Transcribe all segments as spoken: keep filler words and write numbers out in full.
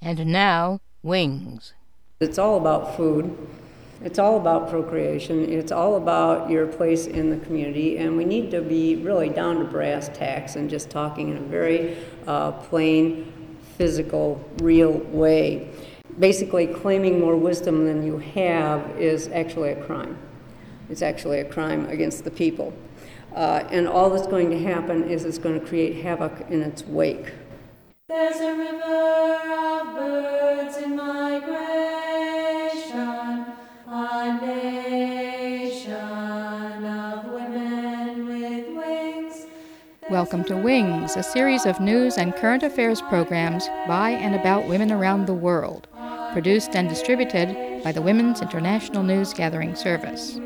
And now, Wings. It's all about food. It's all about procreation. It's all about your place in the community. And we need to be really down to brass tacks and just talking in a very uh, plain, physical, real way. Basically, claiming more wisdom than you have is actually a crime. It's actually a crime against the people. Uh, and all that's going to happen is it's going to create havoc in its wake. There's a river of birds in migration, a nation of women with wings. Welcome to Wings, a series of news and current affairs programs by and about women around the world, produced and distributed by the Women's International News Gathering Service.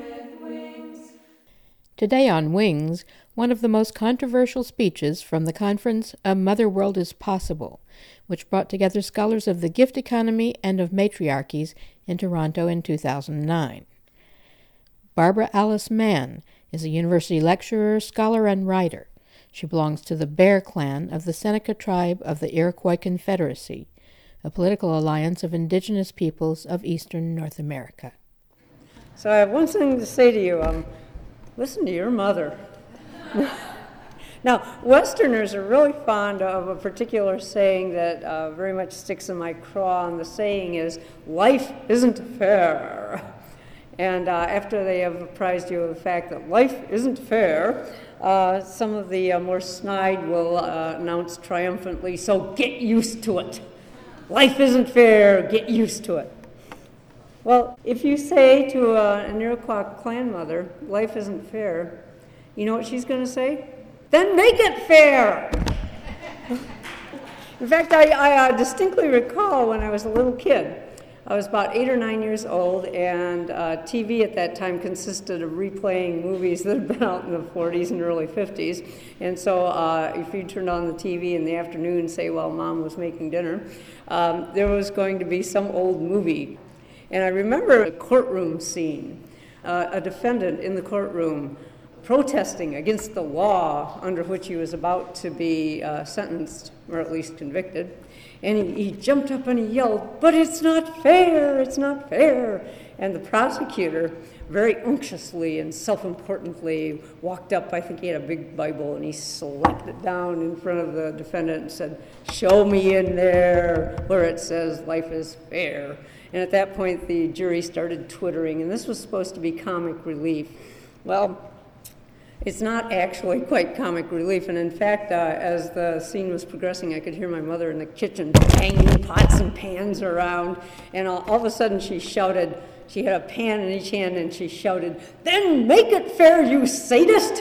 Today on Wings, one of the most controversial speeches from the conference A Mother World is Possible, which brought together scholars of the gift economy and of matriarchies in Toronto in two thousand nine. Barbara Alice Mann is a university lecturer, scholar, and writer. She belongs to the Bear Clan of the Seneca tribe of the Iroquois Confederacy, a political alliance of indigenous peoples of eastern North America. So I have one thing to say to you. Um, listen to your mother. Now, Westerners are really fond of a particular saying that uh, very much sticks in my craw, and the saying is, life isn't fair. And uh, after they have apprised you of the fact that life isn't fair, uh, some of the uh, more snide will uh, announce triumphantly, so get used to it. Life isn't fair, get used to it. Well, if you say to uh, an Iroquois clan mother, life isn't fair, you know what she's going to say? Then make it fair! In fact, I, I uh, distinctly recall when I was a little kid. I was about eight or nine years old, and uh, T V at that time consisted of replaying movies that had been out in the forties and early fifties. And so uh, if you turned on the T V in the afternoon, say while Mom was making dinner, um, there was going to be some old movie. And I remember a courtroom scene, uh, a defendant in the courtroom protesting against the law under which he was about to be uh, sentenced, or at least convicted. And he, he jumped up and he yelled, "But it's not fair, it's not fair." And the prosecutor, very unctuously and self-importantly, walked up, I think he had a big Bible, and he slapped it down in front of the defendant and said, "Show me in there where it says life is fair." And at that point, the jury started twittering, and this was supposed to be comic relief. Well, it's not actually quite comic relief, and in fact, uh, as the scene was progressing, I could hear my mother in the kitchen banging pots and pans around, and all, all of a sudden she shouted, she had a pan in each hand, and she shouted, "Then make it fair, you sadist!"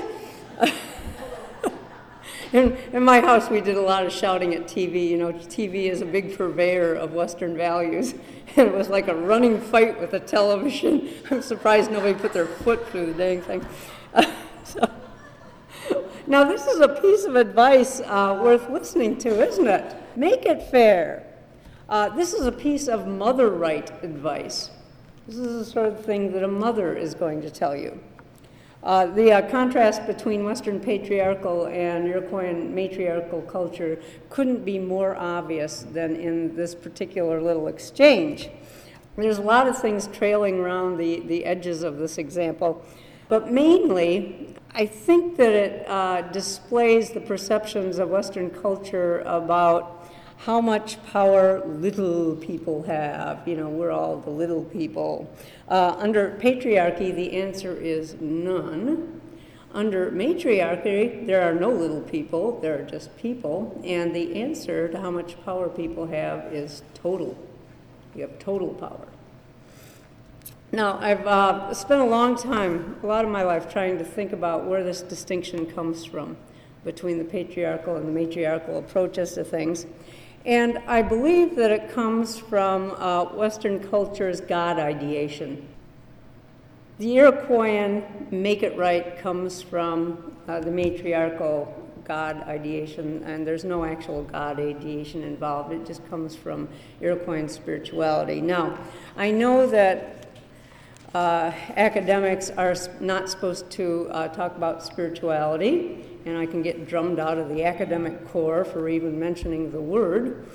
in, in my house, we did a lot of shouting at T V. You know, T V is a big purveyor of Western values, and it was like a running fight with the television. I'm surprised nobody put their foot through the dang thing. Uh, So, now this is a piece of advice uh, worth listening to, isn't it? Make it fair. Uh, this is a piece of mother right advice. This is the sort of thing that a mother is going to tell you. Uh, the uh, contrast between Western patriarchal and Iroquois matriarchal culture couldn't be more obvious than in this particular little exchange. There's a lot of things trailing around the, the edges of this example. But mainly, I think that it uh, displays the perceptions of Western culture about how much power little people have. You know, we're all the little people. Uh, under patriarchy, the answer is none. Under matriarchy, there are no little people, there are just people. And the answer to how much power people have is total. You have total power. Now, I've uh, spent a long time, a lot of my life, trying to think about where this distinction comes from between the patriarchal and the matriarchal approaches to things. And I believe that it comes from uh, Western culture's God ideation. The Iroquoian make it right comes from uh, the matriarchal God ideation, and there's no actual God ideation involved. It just comes from Iroquoian spirituality. Now, I know that Uh, academics are not supposed to uh, talk about spirituality, and I can get drummed out of the academic corps for even mentioning the word.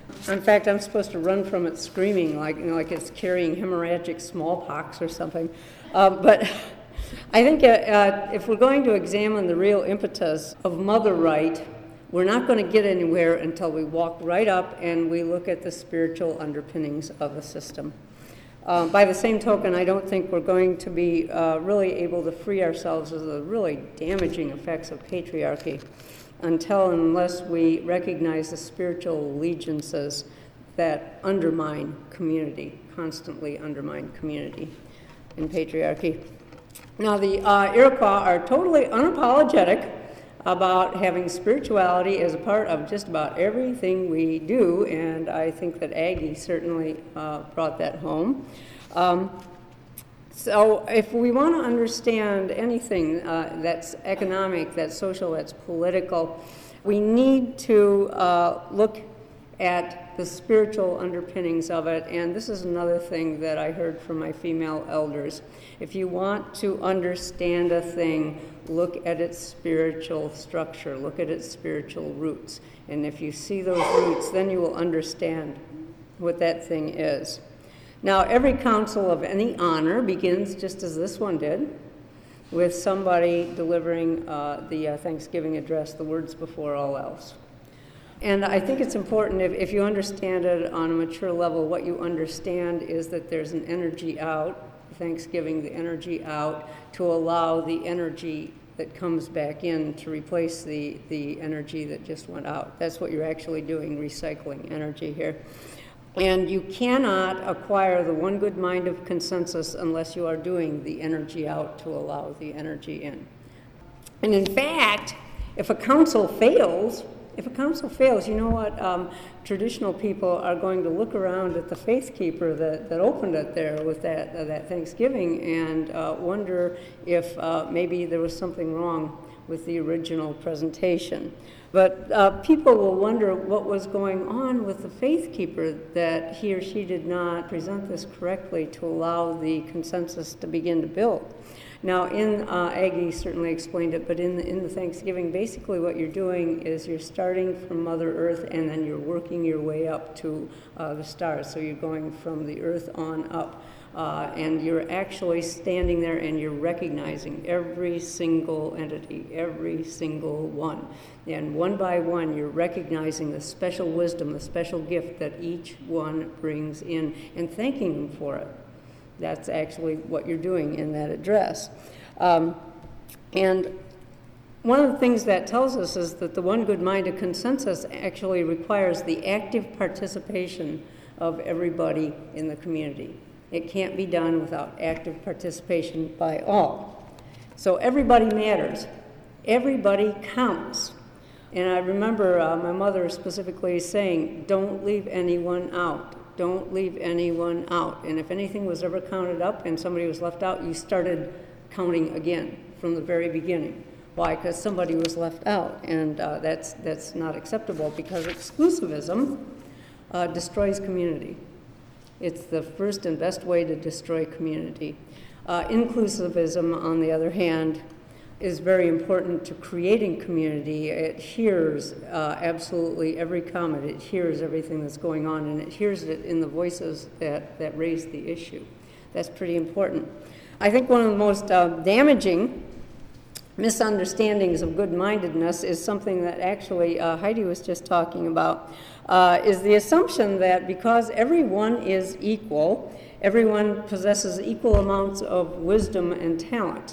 In fact, I'm supposed to run from it screaming, like, you know, like it's carrying hemorrhagic smallpox or something. Uh, but I think uh, uh, if we're going to examine the real impetus of mother right, we're not going to get anywhere until we walk right up and we look at the spiritual underpinnings of the system. Uh, by the same token, I don't think we're going to be uh, really able to free ourselves of the really damaging effects of patriarchy until and unless we recognize the spiritual allegiances that undermine community, constantly undermine community in patriarchy. Now, the uh, Iroquois are totally unapologetic about having spirituality as a part of just about everything we do, and I think that Aggie certainly uh, brought that home. Um, so if we want to understand anything uh, that's economic, that's social, that's political, we need to uh, look at the spiritual underpinnings of it, and this is another thing that I heard from my female elders. If you want to understand a thing, look at its spiritual structure, look at its spiritual roots. And if you see those roots, then you will understand what that thing is. Now, every council of any honor begins just as this one did, with somebody delivering uh, the uh, Thanksgiving address, the words before all else. And I think it's important, if, if you understand it on a mature level, what you understand is that there's an energy out, Thanksgiving, the energy out, to allow the energy that comes back in to replace the, the energy that just went out. That's what you're actually doing, recycling energy here. And you cannot acquire the one good mind of consensus unless you are doing the energy out to allow the energy in. And in fact, if a council fails, if a council fails, you know what? Um, traditional people are going to look around at the faith keeper that, that opened it there with that, uh, that Thanksgiving and uh, wonder if uh, maybe there was something wrong with the original presentation. But uh, people will wonder what was going on with the faith keeper, that he or she did not present this correctly to allow the consensus to begin to build. Now, in uh, Aggie certainly explained it, but in the, in the Thanksgiving, basically what you're doing is you're starting from Mother Earth and then you're working your way up to uh, the stars. So you're going from the earth on up. Uh, and you're actually standing there and you're recognizing every single entity, every single one. And one by one, you're recognizing the special wisdom, the special gift that each one brings in and thanking them for it. That's actually what you're doing in that address. Um, and one of the things that tells us is that the one good mind of consensus actually requires the active participation of everybody in the community. It can't be done without active participation by all. So everybody matters. Everybody counts. And I remember uh, my mother specifically saying, don't leave anyone out. Don't leave anyone out. And if anything was ever counted up and somebody was left out, you started counting again from the very beginning. Why? Because somebody was left out. And uh, that's, that's not acceptable, because exclusivism uh, destroys community. It's the first and best way to destroy community. Uh, inclusivism, on the other hand, is very important to creating community. It hears uh, absolutely every comment. It hears everything that's going on, and it hears it in the voices that, that raise the issue. That's pretty important. I think one of the most uh, damaging misunderstandings of good-mindedness is something that actually uh, Heidi was just talking about, uh, is the assumption that because everyone is equal, everyone possesses equal amounts of wisdom and talent.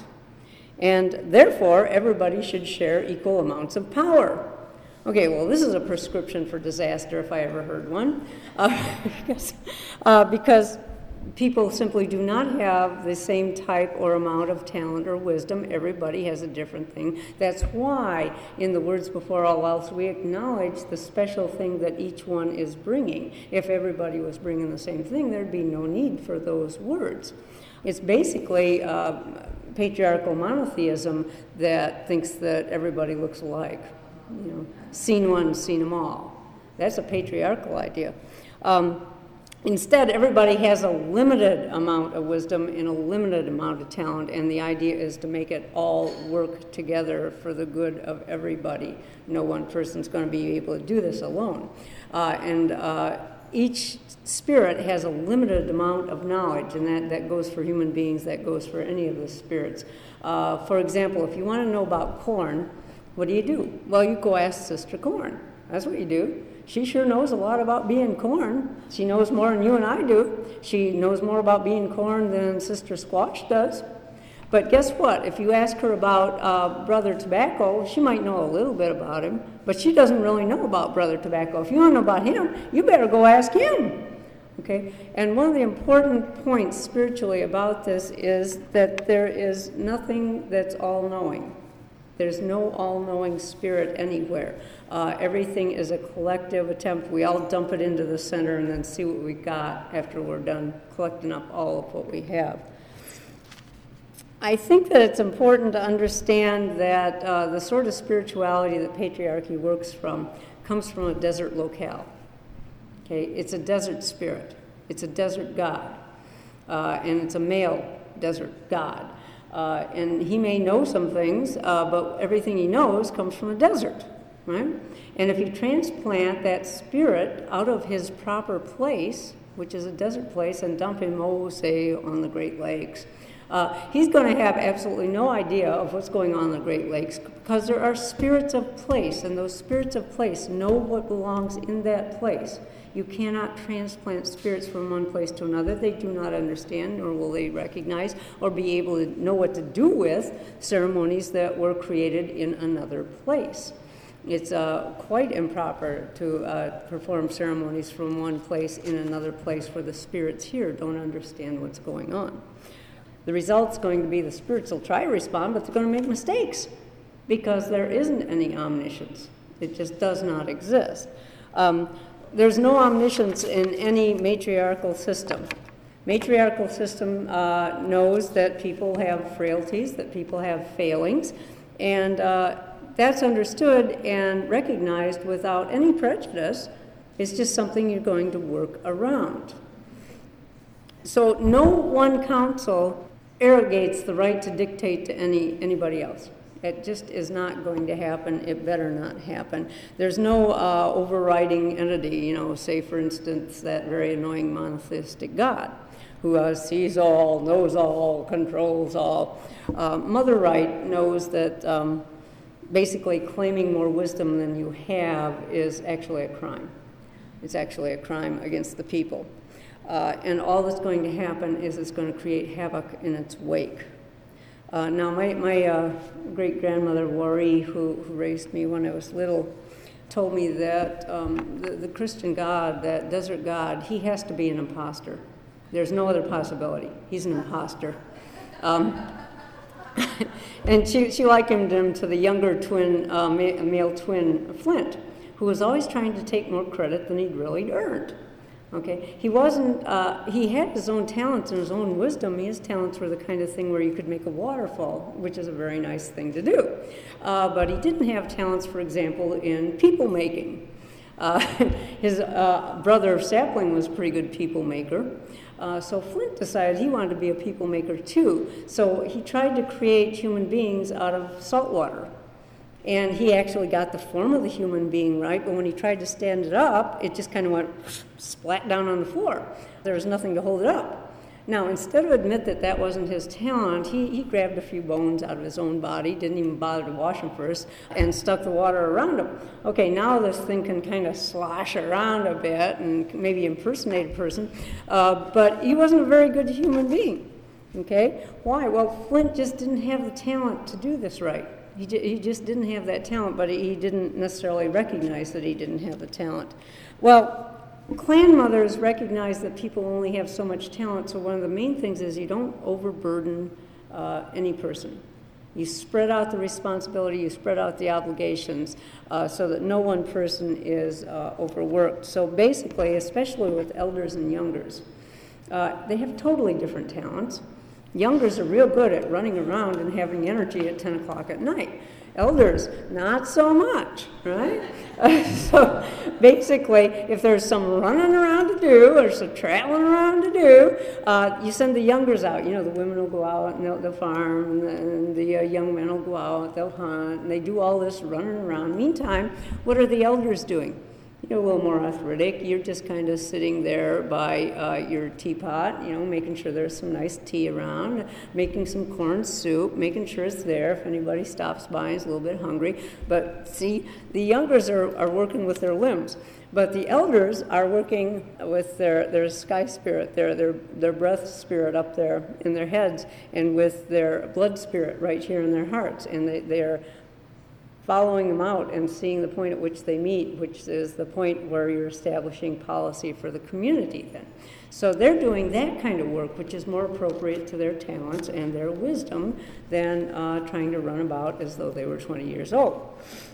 And therefore, everybody should share equal amounts of power. Okay, well, this is a prescription for disaster if I ever heard one, uh, because, uh, because people simply do not have the same type or amount of talent or wisdom. Everybody has a different thing. That's why, in the words before all else, we acknowledge the special thing that each one is bringing. If everybody was bringing the same thing, there'd be no need for those words. It's basically uh, patriarchal monotheism that thinks that everybody looks alike. You know, seen one, seen them all. That's a patriarchal idea. Um, Instead, everybody has a limited amount of wisdom and a limited amount of talent, and the idea is to make it all work together for the good of everybody. No one person's going to be able to do this alone. Uh, and uh, each spirit has a limited amount of knowledge, and that, that goes for human beings, that goes for any of the spirits. Uh, for example, if you want to know about corn, what do you do? Well, you go ask Sister Corn. That's what you do. She sure knows a lot about being corn. She knows more than you and I do. She knows more about being corn than Sister Squash does. But guess what? If you ask her about uh, Brother Tobacco, she might know a little bit about him, but she doesn't really know about Brother Tobacco. If you want to know about him, you better go ask him. Okay? And one of the important points spiritually about this is that there is nothing that's all-knowing. There's no all-knowing spirit anywhere. Uh, everything is a collective attempt. We all dump it into the center and then see what we got after we're done collecting up all of what we have. I think that it's important to understand that uh, the sort of spirituality that patriarchy works from comes from a desert locale. Okay, it's a desert spirit. It's a desert god, uh, and it's a male desert god. Uh, and he may know some things, uh, but everything he knows comes from a desert, right? And if you transplant that spirit out of his proper place, which is a desert place, and dump him, oh, say, on the Great Lakes, uh, he's going to have absolutely no idea of what's going on in the Great Lakes, because there are spirits of place, and those spirits of place know what belongs in that place. You cannot transplant spirits from one place to another. They do not understand, nor will they recognize or be able to know what to do with ceremonies that were created in another place. It's uh, quite improper to uh, perform ceremonies from one place in another place where the spirits here don't understand what's going on. The result's going to be the spirits will try to respond, but they're going to make mistakes because there isn't any omniscience. It just does not exist. Um, There's no omniscience in any matriarchal system. Matriarchal system uh, knows that people have frailties, that people have failings, and uh, that's understood and recognized without any prejudice. It's just something you're going to work around. So no one council arrogates the right to dictate to any anybody else. It just is not going to happen. It better not happen. There's no uh, overriding entity, you know, say, for instance, that very annoying monotheistic God who uh, sees all, knows all, controls all. Uh, Mother Right knows that um, basically claiming more wisdom than you have is actually a crime. It's actually a crime against the people. Uh, and all that's going to happen is it's going to create havoc in its wake. Uh, now, my, my uh, great-grandmother, Wari, who, who raised me when I was little, told me that um, the, the Christian God, that desert God, he has to be an imposter. There's no other possibility. He's an imposter. Um, and she, she likened him to the younger twin, uh, ma- male twin, Flint, who was always trying to take more credit than he'd really earned. Okay, he wasn't, uh, he had his own talents and his own wisdom. His talents were the kind of thing where you could make a waterfall, which is a very nice thing to do. Uh, but he didn't have talents, for example, in people making. Uh, his uh, brother Sapling was a pretty good people maker. Uh, so Flint decided he wanted to be a people maker too. So he tried to create human beings out of salt water. And he actually got the form of the human being right, but when he tried to stand it up, it just kind of went splat down on the floor. There was nothing to hold it up. Now, instead of admit that that wasn't his talent, he, he grabbed a few bones out of his own body, didn't even bother to wash them first, and stuck the water around him. Okay, now this thing can kind of slosh around a bit and maybe impersonate a person, uh, but he wasn't a very good human being. Okay? Why? Well, Flint just didn't have the talent to do this right. He, he just didn't have that talent, but he didn't necessarily recognize that he didn't have the talent. Well, clan mothers recognize that people only have so much talent, so one of the main things is you don't overburden uh, any person. You spread out the responsibility, you spread out the obligations, uh, so that no one person is uh, overworked. So basically, especially with elders and youngers, uh, they have totally different talents. Youngers are real good at running around and having energy at ten o'clock at night. Elders, not so much, right? Uh, so basically, if there's some running around to do or some traveling around to do, uh, you send the youngers out. You know, the women will go out and they'll, they'll farm, and the, and the uh, young men will go out, they'll hunt, and they do all this running around. Meantime, what are the elders doing? you're a little more arthritic. You're just kind of sitting there by uh, your teapot, you know, making sure there's some nice tea around, making some corn soup, making sure it's there if anybody stops by and is a little bit hungry. But see, the youngers are, are working with their limbs. But the elders are working with their, their sky spirit, their, their, their breath spirit up there in their heads, and with their blood spirit right here in their hearts. And they, they're following them out and seeing the point at which they meet, which is the point where you're establishing policy for the community then. So they're doing that kind of work, which is more appropriate to their talents and their wisdom than uh, trying to run about as though they were twenty years old.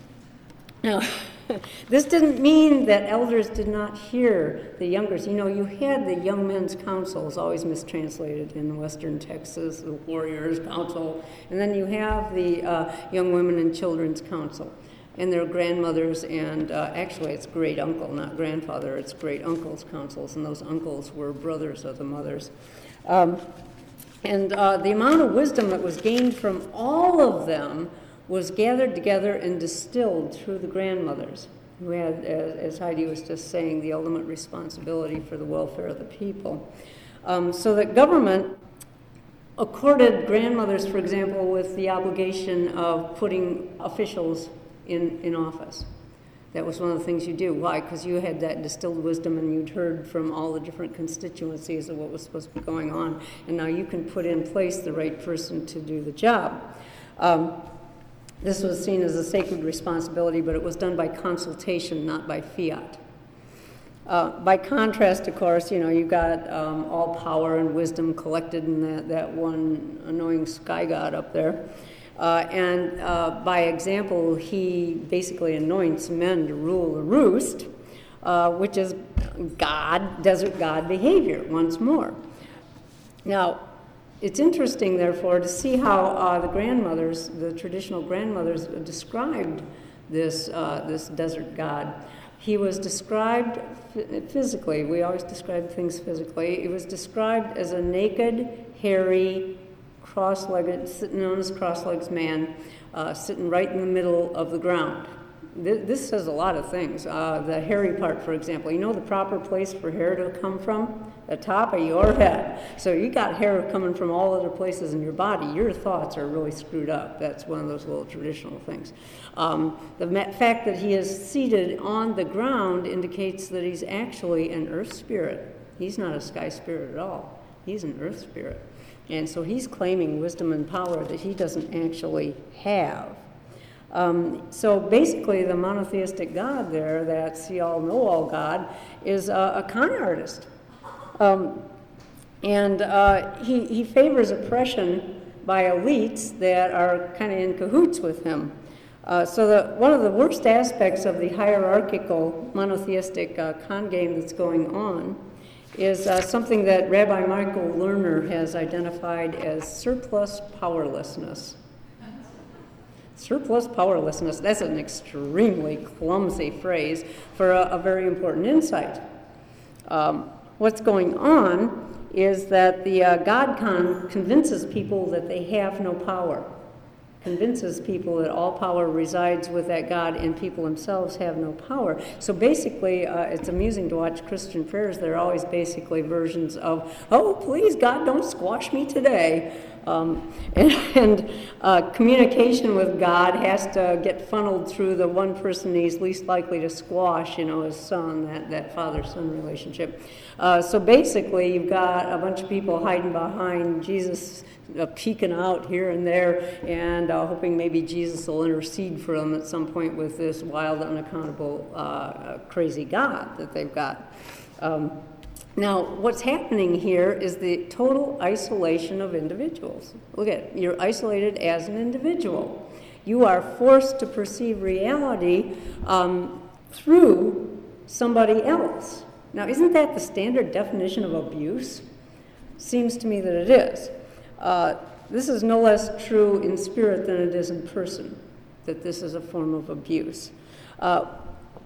Now, this didn't mean that elders did not hear the youngers. You know, you had the Young Men's Council, it's always mistranslated in Western Texas, the Warriors Council, and then you have the uh, Young Women and Children's Council, and their grandmothers, and uh, actually it's great uncle, not grandfather, it's great uncles' councils, and those uncles were brothers of the mothers. Um, and uh, the amount of wisdom that was gained from all of them was gathered together and distilled through the grandmothers, who had, as Heidi was just saying, the ultimate responsibility for the welfare of the people. Um, so that government accorded grandmothers, for example, with the obligation of putting officials in, in office. That was one of the things you do. Why? Because you had that distilled wisdom and you'd heard from all the different constituencies of what was supposed to be going on, and now you can put in place the right person to do the job. Um, This was seen as a sacred responsibility, but it was done by consultation, not by fiat. Uh, by contrast, of course, you know, you got um, all power and wisdom collected in that, that one annoying sky god up there. Uh, and uh, by example, he basically anoints men to rule the roost, uh, which is God, desert God behavior, once more. Now, it's interesting, therefore, to see how uh, the grandmothers, the traditional grandmothers, described this, uh, this desert god. He was described physically. We always describe things physically. He was described as a naked, hairy, cross-legged, known as cross-legs man, uh, sitting right in the middle of the ground. This says a lot of things. Uh, the hairy part, for example, you know the proper place for hair to come from? The top of your head. So you got hair coming from all other places in your body. Your thoughts are really screwed up. That's one of those little traditional things. Um, the fact that he is seated on the ground indicates that he's actually an earth spirit. He's not a sky spirit at all. He's an earth spirit. And so he's claiming wisdom and power that he doesn't actually have. Um, so basically, the monotheistic God there, that see-all, know-all God, is a, a con artist. Um, and uh, he, he favors oppression by elites that are kind of in cahoots with him. Uh, so the, one of the worst aspects of the hierarchical monotheistic uh, con game that's going on is uh, something that Rabbi Michael Lerner has identified as surplus powerlessness. Surplus powerlessness, that's an extremely clumsy phrase for a, a very important insight. Um, what's going on is that the uh, God con convinces people that they have no power, convinces people that all power resides with that God and people themselves have no power. So basically, uh, it's amusing to watch Christian prayers. They're always basically versions of, oh, please, God, don't squash me today. Um, and and uh, communication with God has to get funneled through the one person he's least likely to squash, you know, his son, that, that father-son relationship. Uh, so basically, you've got a bunch of people hiding behind Jesus, uh, peeking out here and there, and uh, hoping maybe Jesus will intercede for them at some point with this wild, unaccountable, uh, crazy God that they've got. Um, Now, what's happening here is the total isolation of individuals. Look at it. You're isolated as an individual. You are forced to perceive reality um, through somebody else. Now, isn't that the standard definition of abuse? Seems to me that it is. Uh, this is no less true in spirit than it is in person, that this is a form of abuse. Uh,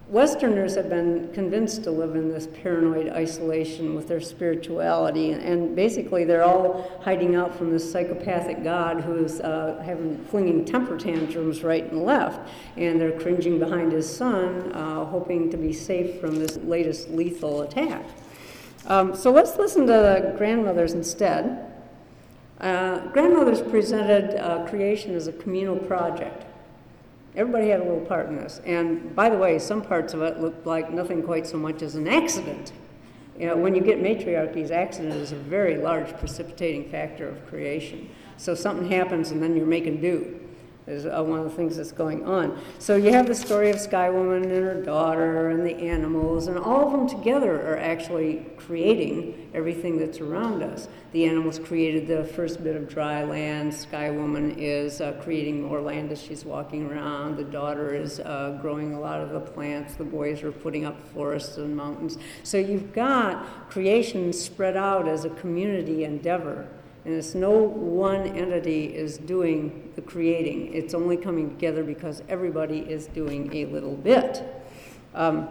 Westerners have been convinced to live in this paranoid isolation with their spirituality, and, and basically they're all hiding out from this psychopathic God who's uh, having flinging temper tantrums right and left, and they're cringing behind his son, uh, hoping to be safe from this latest lethal attack. Um, so let's listen to the grandmothers instead. Uh, grandmothers presented uh, creation as a communal project. Everybody had a little part in this. And by the way, some parts of it looked like nothing quite so much as an accident. You know, when you get matriarchies, accident is a very large precipitating factor of creation. So something happens and then you're making do. Is uh, one of the things that's going on. So you have the story of Sky Woman and her daughter and the animals, and all of them together are actually creating everything that's around us. The animals created the first bit of dry land. Sky Woman is uh, creating more land as she's walking around. The daughter is uh, growing a lot of the plants. The boys are putting up forests and mountains. So you've got creation spread out as a community endeavor. And it's no one entity is doing the creating. It's only coming together because everybody is doing a little bit. Um,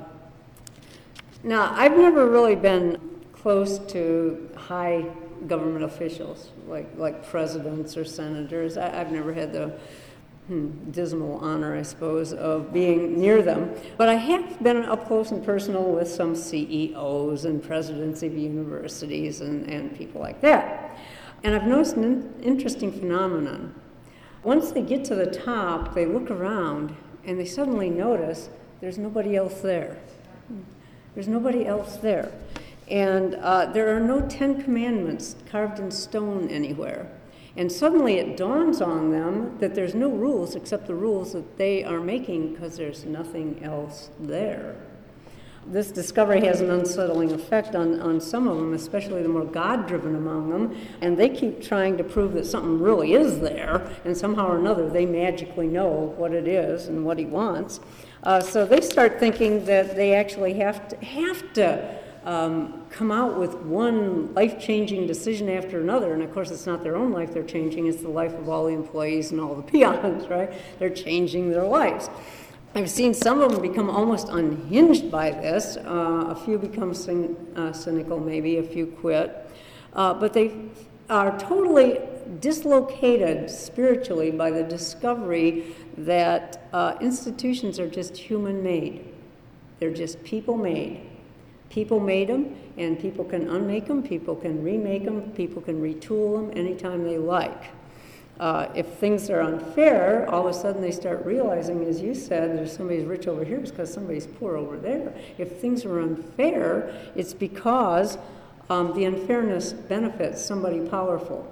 now, I've never really been close to high government officials, like, like presidents or senators. I, I've never had the hmm, dismal honor, I suppose, of being near them. But I have been up close and personal with some C E Os and presidents of universities and, and people like that. And I've noticed an interesting phenomenon. Once they get to the top, they look around and they suddenly notice there's nobody else there. There's nobody else there. And uh, there are no Ten Commandments carved in stone anywhere. And suddenly it dawns on them that there's no rules except the rules that they are making because there's nothing else there. This discovery has an unsettling effect on, on some of them, especially the more God-driven among them, and they keep trying to prove that something really is there, and somehow or another they magically know what it is and what he wants. Uh, so they start thinking that they actually have to, have to um, come out with one life-changing decision after another, and of course it's not their own life they're changing, it's the life of all the employees and all the peons, right? They're changing their lives. I've seen some of them become almost unhinged by this. Uh, a few become cyn- uh, cynical, maybe, a few quit. Uh, but they are totally dislocated spiritually by the discovery that uh, institutions are just human-made. They're just people-made. People made them, and people can unmake them, people can remake them, people can retool them anytime they like. Uh, if things are unfair, all of a sudden they start realizing, as you said, there's somebody's rich over here because somebody's poor over there. If things are unfair, it's because um, the unfairness benefits somebody powerful.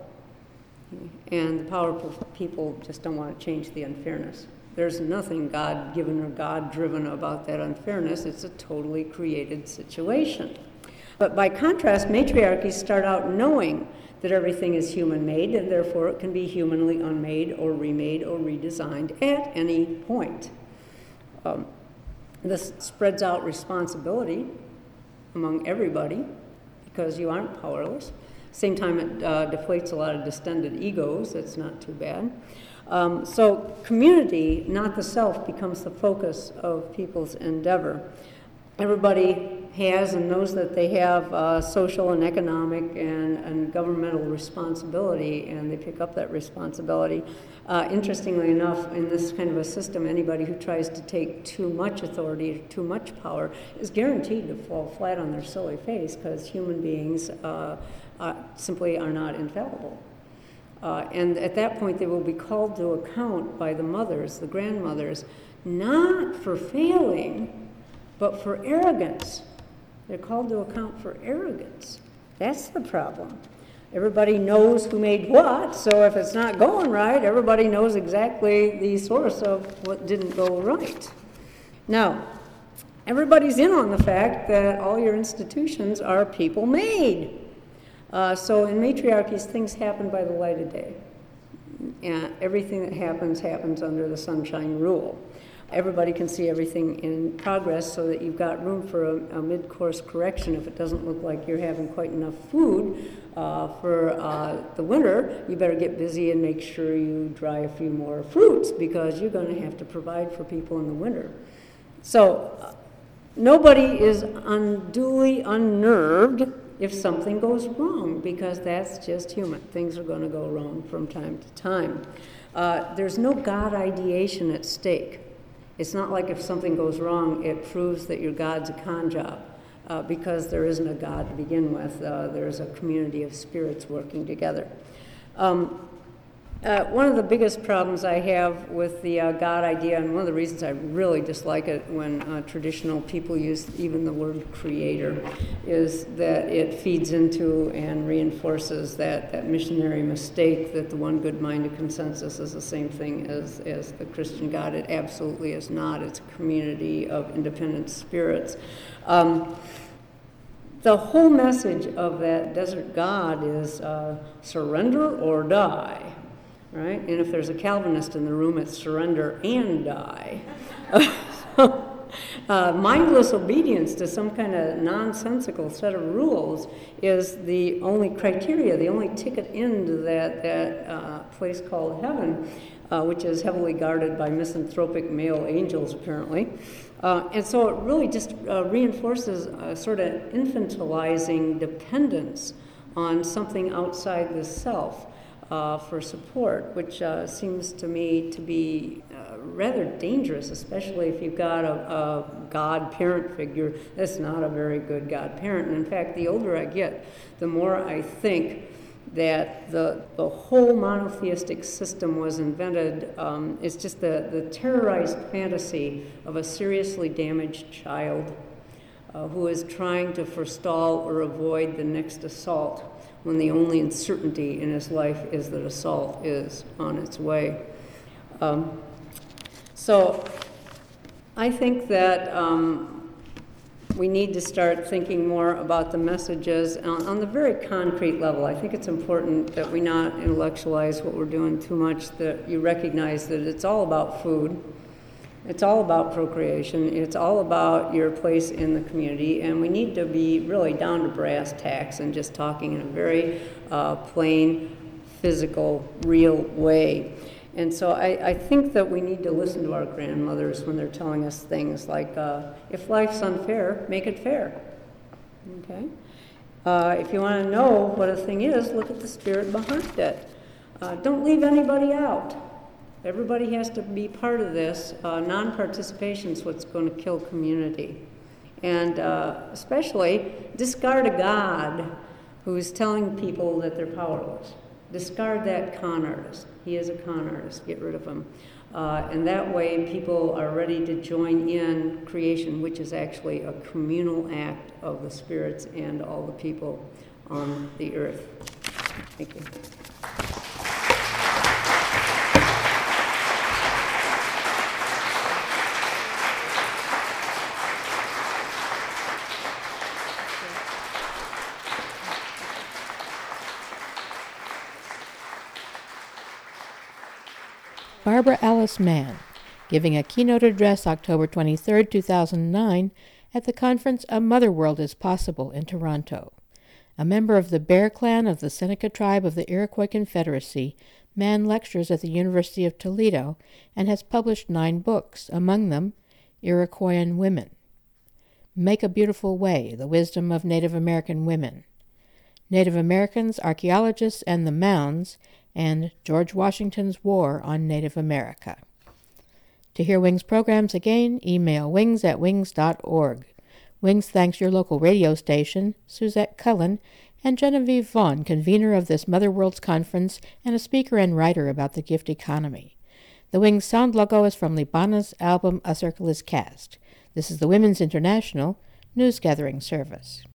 And the powerful people just don't want to change the unfairness. There's nothing God-given or God-driven about that unfairness. It's a totally created situation. But by contrast, matriarchies start out knowing that everything is human-made, and therefore it can be humanly unmade or remade or redesigned at any point. Um, this spreads out responsibility among everybody because you aren't powerless. Same time, it uh, deflates a lot of distended egos. That's not too bad. Um, so community, not the self, becomes the focus of people's endeavor. Everybody has and knows that they have uh, social and economic and, and governmental responsibility, and they pick up that responsibility. Uh, interestingly enough, in this kind of a system, anybody who tries to take too much authority, too much power, is guaranteed to fall flat on their silly face because human beings uh, uh, simply are not infallible. Uh, and at that point, they will be called to account by the mothers, the grandmothers, not for failing, but for arrogance. They're called to account for arrogance. That's the problem. Everybody knows who made what, so if it's not going right, everybody knows exactly the source of what didn't go right. Now, everybody's in on the fact that all your institutions are people-made. Uh, so in matriarchies, things happen by the light of day. And everything that happens, happens under the sunshine rule. Everybody can see everything in progress so that you've got room for a, a mid-course correction. If it doesn't look like you're having quite enough food uh, for uh, the winter, you better get busy and make sure you dry a few more fruits because you're going to have to provide for people in the winter. So uh, nobody is unduly unnerved if something goes wrong, because that's just human. Things are going to go wrong from time to time. Uh, there's no God ideation at stake. It's not like if something goes wrong, it proves that your God's a con job, uh, because there isn't a God to begin with. Uh, there's a community of spirits working together. Um, Uh, one of the biggest problems I have with the uh, God idea, and one of the reasons I really dislike it when uh, traditional people use even the word creator, is that it feeds into and reinforces that, that missionary mistake that the one good-minded consensus is the same thing as, as the Christian God. It absolutely is not. It's a community of independent spirits. Um, the whole message of that desert God is uh, surrender or die. Right? And if there's a Calvinist in the room, it's surrender and die. uh, mindless obedience to some kind of nonsensical set of rules is the only criteria, the only ticket into that, that uh, place called heaven, uh, which is heavily guarded by misanthropic male angels, apparently. Uh, and so it really just uh, reinforces a sort of infantilizing dependence on something outside the self. Uh, for support, which uh, seems to me to be uh, rather dangerous, especially if you've got a, a God-parent figure that's not a very good God-parent. And in fact, the older I get, the more I think that the, the whole monotheistic system was invented. Um, it's just the, the terrorized fantasy of a seriously damaged child uh, who is trying to forestall or avoid the next assault, when the only uncertainty in his life is that assault is on its way. Um, so I think that um, we need to start thinking more about the messages on, on the very concrete level. I think it's important that we not intellectualize what we're doing too much, that you recognize that it's all about food. It's all about procreation. It's all about your place in the community, and we need to be really down to brass tacks and just talking in a very uh, plain, physical, real way. And so I, I think that we need to listen to our grandmothers when they're telling us things like, uh, if life's unfair, make it fair. Okay? Uh, if you want to know what a thing is, look at the spirit behind it. Uh, don't leave anybody out. Everybody has to be part of this. Uh, non-participation is what's going to kill community. And uh, especially, discard a God who's telling people that they're powerless. Discard that con artist. He is a con artist. Get rid of him. Uh, and that way, people are ready to join in creation, which is actually a communal act of the spirits and all the people on the earth. Thank you. Barbara Alice Mann, giving a keynote address October twenty-third, two thousand nine, at the conference A Mother World is Possible in Toronto. A member of the Bear Clan of the Seneca tribe of the Iroquois Confederacy, Mann lectures at the University of Toledo and has published nine books, among them Iroquoian Women, Make a Beautiful Way, The Wisdom of Native American Women, Native Americans, Archaeologists, and the Mounds, and George Washington's War on Native America. To hear Wings programs again, email wings at wings dot org. Wings thanks your local radio station, Suzette Cullen, and Genevieve Vaughn, convener of this Mother Worlds Conference and a speaker and writer about the gift economy. The Wings sound logo is from Libana's album A Circle is Cast. This is the Women's International News Gathering Service.